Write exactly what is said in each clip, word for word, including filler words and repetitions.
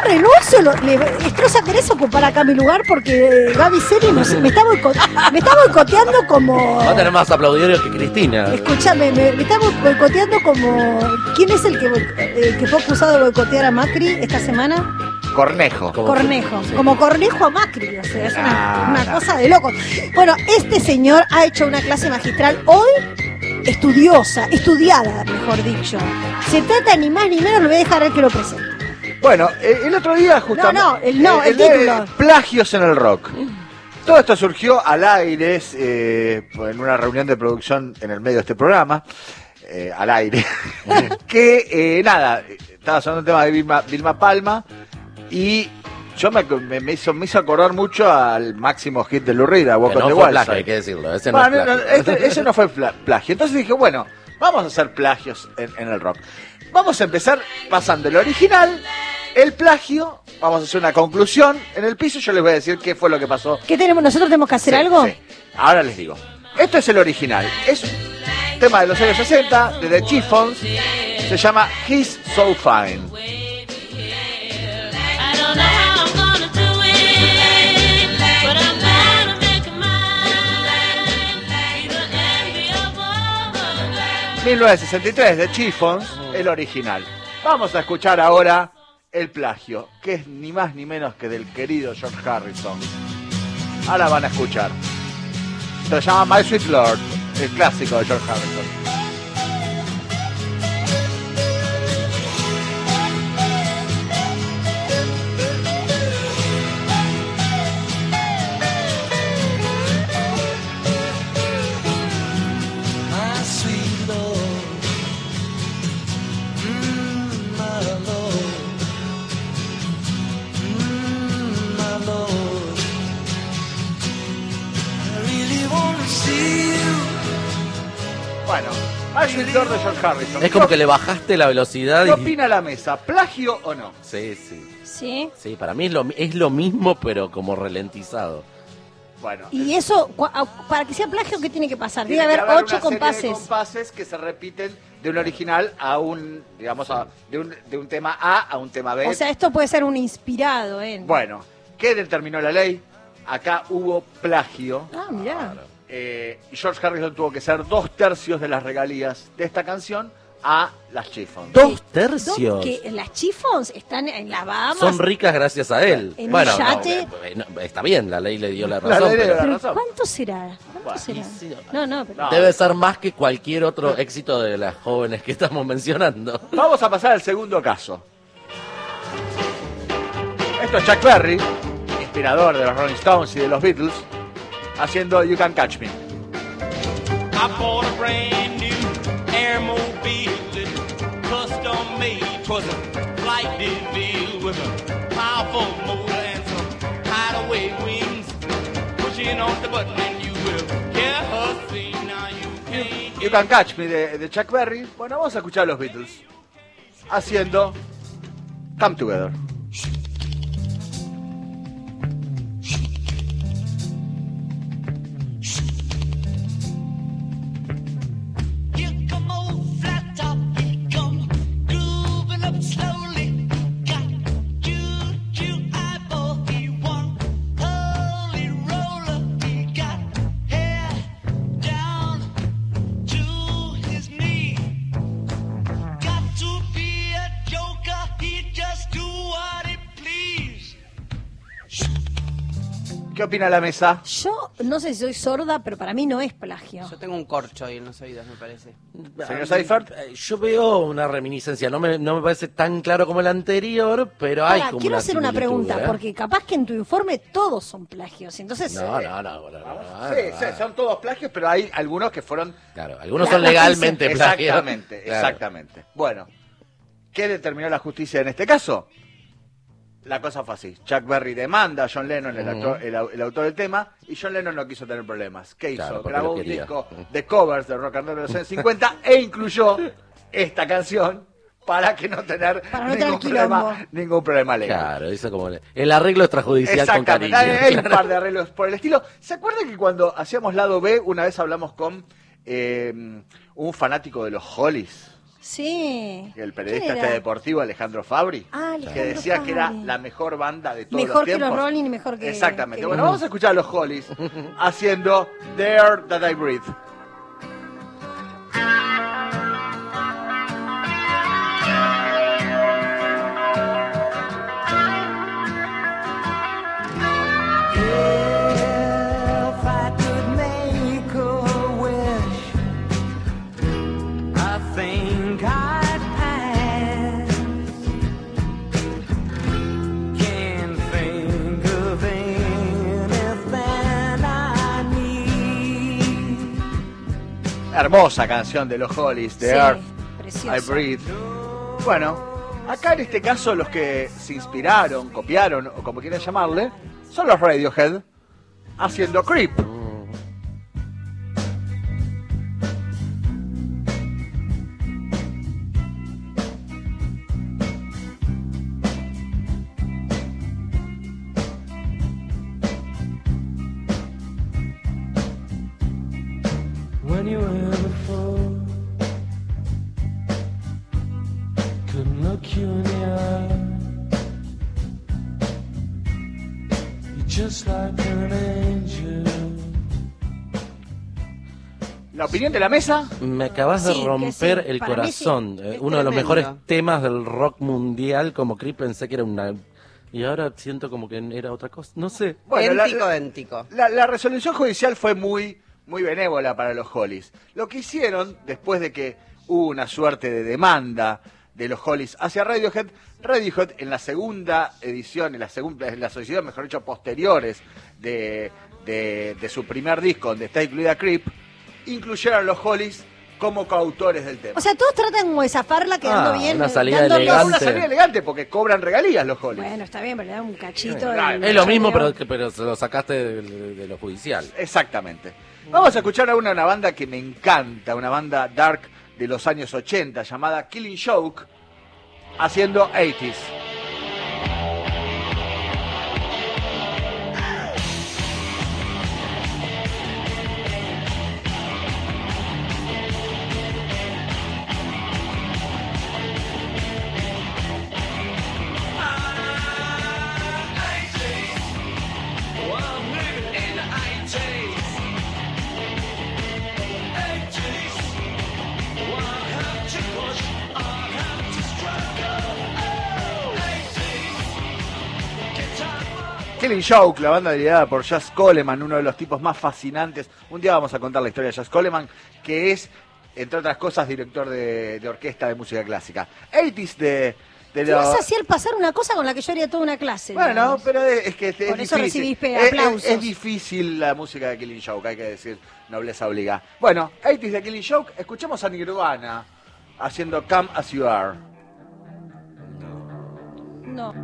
renuncio, lo, le, Estroza, ¿querés ocupar acá mi lugar? Porque Gaby Celi no sé, me está boicoteando, me está boicoteando como... Va a tener más aplaudidores que Cristina. Escúchame, me, me está boicoteando como... ¿Quién es el que, eh, que fue acusado de boicotear a Macri esta semana? Cornejo. Como Cornejo, sí. como Cornejo a Macri, o sea, es una, Ah, una no. cosa de locos. Bueno, este señor ha hecho una clase magistral hoy, estudiosa, estudiada, mejor dicho. Se trata ni más ni menos, lo voy a dejar a él que lo presente. Bueno, eh, el otro día justamente... No, no, el- no, el de título. Plagios en el rock. Todo esto surgió al aire, eh, en una reunión de producción en el medio de este programa, eh, al aire, que, eh, nada, estaba sonando un tema de Vilma, Vilma Palma, y yo me, me, me hizo, me hizo acordar mucho al máximo hit de Lou Reed, a Walk Que on no the fue Wild plagio, Side. hay que decirlo. Ese no Bueno, es no, plagio. no, este- ese no fue pla- plagio. Entonces dije, bueno, vamos a hacer plagios en, en el rock. Vamos a empezar pasando el original, el plagio, vamos a hacer una conclusión en el piso y yo les voy a decir qué fue lo que pasó. ¿Qué tenemos? ¿Nosotros tenemos que hacer Sí, algo? sí. Ahora les digo. Esto es el original. Es un tema de los años sesenta, de The Chiffons. Se llama He's So Fine. mil novecientos sesenta y tres, de Chiffons, el original. Vamos a escuchar ahora el plagio, que es ni más ni menos que del querido George Harrison. Ahora van a escuchar. Se llama My Sweet Lord, el clásico de George Harrison. Bueno, My Sweet Lord de George Harrison. Es como que le bajaste la velocidad ¿Qué y... opina la mesa? ¿Plagio o no? Sí, sí. Sí. Sí, para mí es lo, es lo mismo, pero como ralentizado. Bueno. Y eso, cua- a- para que sea plagio, ¿qué tiene que pasar? Debe Tiene que haber haber ocho una serie compases. de compases que se repiten de un original a un, digamos, a, de, un, de un tema A a un tema B. O sea, esto puede ser un inspirado, ¿eh? Bueno, ¿qué determinó la ley? Acá hubo plagio. Ah, mirá. Eh, y George Harrison tuvo que ser dos tercios de las regalías de esta canción a las Chiffons. Dos tercios. Dos, que las Chiffons están en las Bahamas. Son ricas gracias a él. En un bueno, no, yate. eh, no, está bien, la ley le dio la La razón. ley le dio pero la Pero razón. ¿cuánto será? ¿Cuánto Bueno, será? y sí, No, no, pero... No. Debe ser más que cualquier otro éxito de las jóvenes que estamos mencionando. Vamos a pasar al segundo caso. Esto es Chuck Berry, inspirador de los Rolling Stones y de los Beatles, haciendo You Can Catch Me. I bought a brand new Airmobile, custom made. 'Twas a flight DeVille with a powerful motor and some hideaway wings. Pushing on the button and you will hear her sing. Now you can't You Can Catch Me de, de Chuck Berry. Bueno, vamos a escuchar a los Beatles haciendo Come Together. Here come old flat top, he come grooving up slowly. Got juju eyeball, he one holy roller. He got hair down to his knee. Got to be a joker, he just do what he please. ¿Qué opina la mesa? Yo no sé si soy sorda, pero para mí no es plagio. Yo tengo un corcho ahí en los oídos, me parece. Señor Seifert. Eh, Yo veo una reminiscencia, no me, no me parece tan claro como el anterior, pero hay Ahora, como quiero una hacer una similitud, pregunta, ¿eh? porque capaz que en tu informe todos son plagios. Entonces, No, eh, no, no, no, no, no, Sí, no, sí, no. son todos plagios, pero hay algunos que fueron... Claro, algunos La son justicia. legalmente plagios. Exactamente, Claro. exactamente. Bueno, ¿qué determinó la justicia en este caso? La cosa fue así. Chuck Berry demanda a John Lennon, el, actor- el au- el autor del tema, y John Lennon no quiso tener problemas. ¿Qué hizo? Claro, porque Grabó lo un quería. disco de covers de rock and roll de los años cincuenta e incluyó esta canción para que no tener, Para no ningún, tener quilombo. problema, ningún problema legal. Claro, hizo como el, el arreglo extrajudicial con Exactamente, cariño. hay un par de arreglos por el estilo. ¿Se acuerdan que cuando hacíamos lado B, una vez hablamos con eh, un fanático de los Hollies? Sí. El periodista ¿Quién este era? deportivo Alejandro Fabri, Ah, que Alejandro decía que era Fabri. la mejor banda de todos Mejor los que tiempos. los Rolling y mejor que... Exactamente. que- Bueno, vamos a escuchar a los Hollies haciendo The Air That I Breathe. If I could make a wish, I think I'd ask. Can't think of anything I need. Hermosa canción de los Hollies, The Sí, Earth preciosa. I Breathe. Bueno, acá en este caso los que se inspiraron, copiaron o como quieran llamarle, son los Radiohead haciendo Creep. When you were before, couldn't look you in the eye. You're just like an angel. La opinión de la mesa, Me acabas Sí, de que romper sí, el para mí corazón. sí. Eh, Es Uno de los tremendo. mejores temas del rock mundial, como Creep, pensé que era una... Y ahora siento como que era otra cosa. No sé. bueno, la- Éntico, éntico. La, la resolución judicial fue muy, muy benévola para los Hollies. Lo que hicieron, después de que hubo una suerte de demanda de los Hollies hacia Radiohead, Radiohead en la segunda edición, en la segunda, en las ediciones, mejor dicho, posteriores de, de, de su primer disco, donde está incluida Creep, incluyeron a los Hollies como coautores del tema. O sea, todos tratan como de zafarla quedando Ah, bien. una eh, salida dando- Es una elegante. salida elegante porque cobran regalías los Hollies. Bueno, está bien, pero le da un cachito. Claro, del Es lo mismo, choreo. pero, que- pero se lo sacaste de, de- de lo judicial. Exactamente. Vamos a escuchar a una, una banda que me encanta, una banda dark de los años ochenta llamada Killing Joke, haciendo ochenta. Killing Joke, la banda liderada por Jazz Coleman, uno de los tipos más fascinantes. Un día vamos a contar la historia de Jazz Coleman, que es, entre otras cosas, director de, de orquesta de música clásica. ochenta de, de Te los... vas a hacer pasar una cosa con la que yo haría toda una clase. Bueno, digamos. pero es, es que es, Por es eso difícil. recibís pe- Es- es- aplausos. Es, difícil la música de Killing Joke, hay que decir, nobleza obliga. Bueno, ochenta de Killing Joke, escuchemos a Nirvana haciendo Come As You Are. No.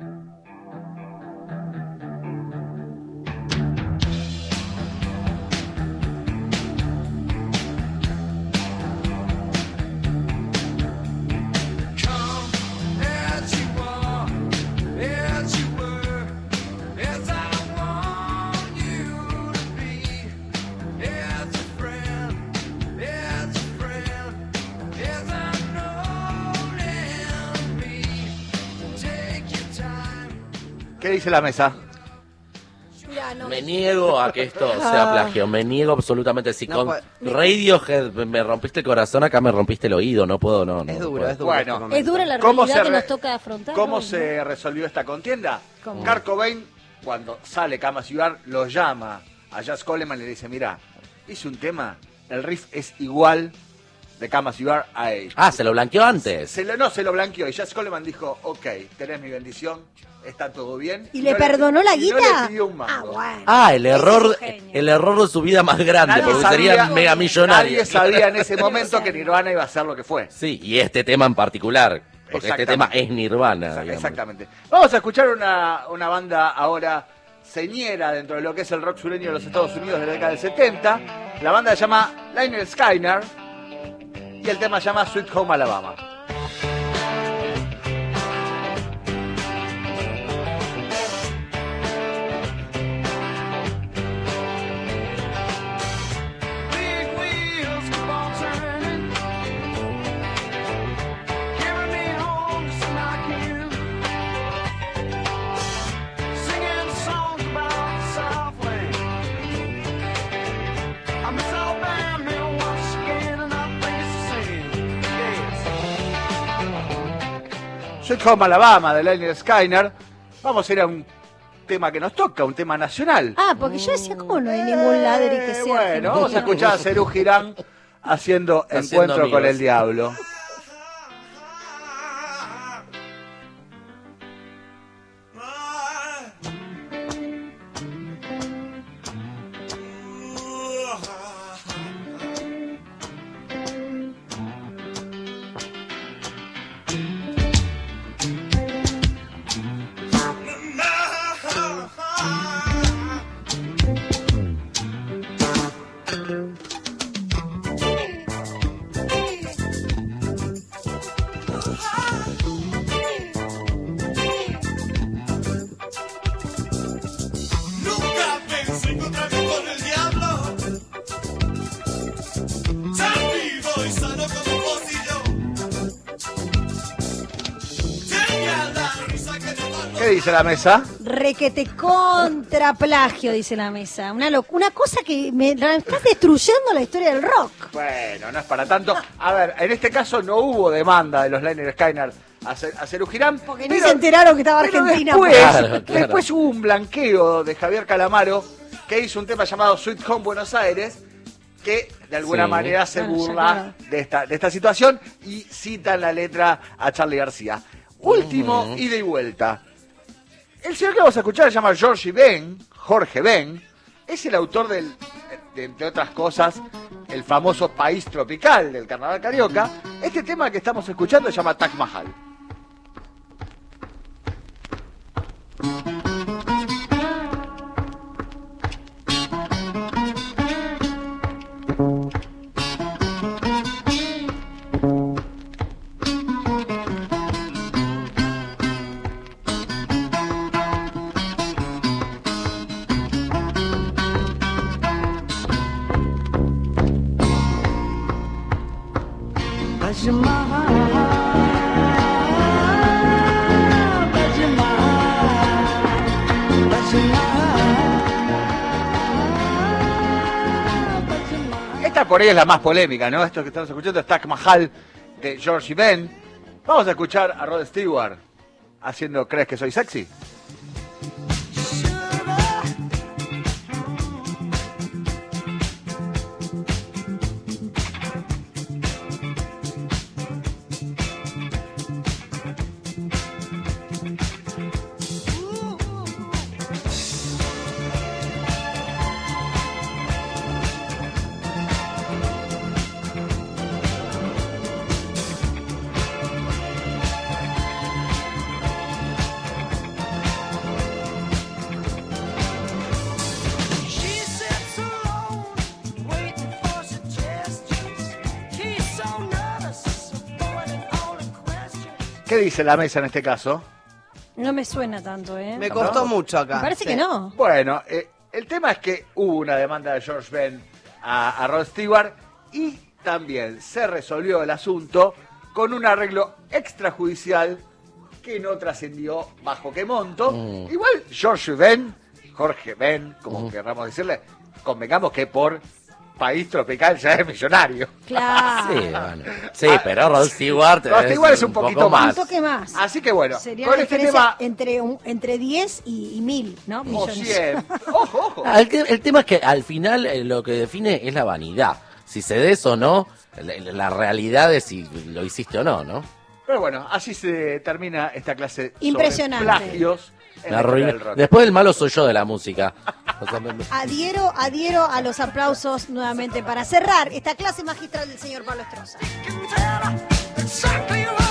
¿Qué dice la mesa? Mirá, no. Me niego a que esto sea plagio, me niego absolutamente. Si No con puede- Radiohead me rompiste el corazón, acá me rompiste el oído, no puedo, no. no Es no duro, puedo. es duro. Bueno. este momento. Es dura la ¿Cómo realidad se que re- nos toca afrontar. ¿Cómo hoy, se resolvió esta contienda? ¿Cómo? Kurt Cobain, cuando sale Come As You Are, lo llama a Jazz Coleman y le dice, mira, hice un tema, el riff es igual de Come As You Are a ochenta. Ah, se lo blanqueó antes. Se lo, no, se lo blanqueó y Jazz Coleman dijo, ok, tenés mi bendición, está todo bien. ¿Y le no perdonó la y no guita? le pidió un mango. Ah, bueno. Ah, el Ese error, es un genio. el error de su vida más grande, Nadie porque sabía- sería mega millonario. Nadie sabía en ese momento Nadie que sabía. Nirvana iba a ser lo que fue. Sí, y este tema en particular, porque este tema Exactamente. es Nirvana. Exact- digamos. Exactamente. Vamos a escuchar una, una banda ahora señera dentro de lo que es el rock sureño de los Estados Unidos de la década del setenta. La banda se llama Lynyrd Skynyrd y el tema se llama Sweet Home Alabama. Big wheels keep on turning. Sweet Home Alabama de Lynyrd Skynyrd. Vamos a ir a un tema que nos toca, un tema nacional. Ah, porque yo decía, ¿cómo no hay ningún ladri que sea? Eh, bueno, argentino? vamos a escuchar a Serú Girán haciendo, Haciendo Encuentro con amigos. el Diablo. Nunca pensé encontrarme con el diablo, tan vivo y sano como un pocillo. Tenía la risa que de mal ¿Qué dice la mesa? Requete contra plagio, dice la mesa. Una loc- una cosa que me la estás destruyendo la historia del rock. Bueno, no es para tanto. A ver, en este caso no hubo demanda de los Lynyrd Skynyrd a, Ce- a Serú Girán. Porque ni se enteraron que estaba pero Argentina. Después, Claro, claro. después hubo un blanqueo de Javier Calamaro que hizo un tema llamado Sweet Home Buenos Aires, que de alguna Sí. manera se Claro, ya, burla claro. de esta, de esta situación y cita en la letra a Charly García. Último, Ujú. ida y vuelta. El señor que vamos a escuchar se llama George Ben, Jorge Ben, es el autor del, de, entre otras cosas, el famoso País Tropical del Carnaval Carioca. Este tema que estamos escuchando se llama Taj Mahal. Taj Mahal, Taj Mahal, Taj Mahal, Taj Mahal. Esta por ahí es la más polémica, ¿no? Esto que estamos escuchando es Taj Mahal de George Ben. Vamos a escuchar a Rod Stewart haciendo ¿Crees que soy sexy? She sits alone, waiting for suggestions. He's so nervous, avoiding all the questions. ¿Qué dice la mesa en este caso? No me suena tanto, ¿eh? Me costó mucho acá. Me parece Sí. que no. Bueno, eh, el tema es que hubo una demanda de George Ben a, a Rod Stewart y también se resolvió el asunto con un arreglo extrajudicial que no trascendió bajo qué monto. Mm. Igual George Ben, Jorge Ben, como querramos decirle, convengamos que por País Tropical ya es millonario. Claro. Sí, bueno. Sí, pero Rod Stewart, Rod Stewart es un poquito poco más. Un toque más. Así que bueno, Sería con la este diferencia tema... entre, un- entre diez y, y mil, ¿no? O Millones. cien. Ojo, ojo. Ah, el, que- el tema es que al final eh, lo que define es la vanidad. Si se des o no, la, la realidad es si lo hiciste o no, ¿no? Pero bueno, así se termina esta clase sobre Impresionante. plagios en Me la historia arruiné. del rock. Después el malo soy yo de la música. O sea, me- me- Adhiero, adhiero a los aplausos nuevamente para cerrar esta clase magistral del señor Pablo Estroza. Can tell her exactly what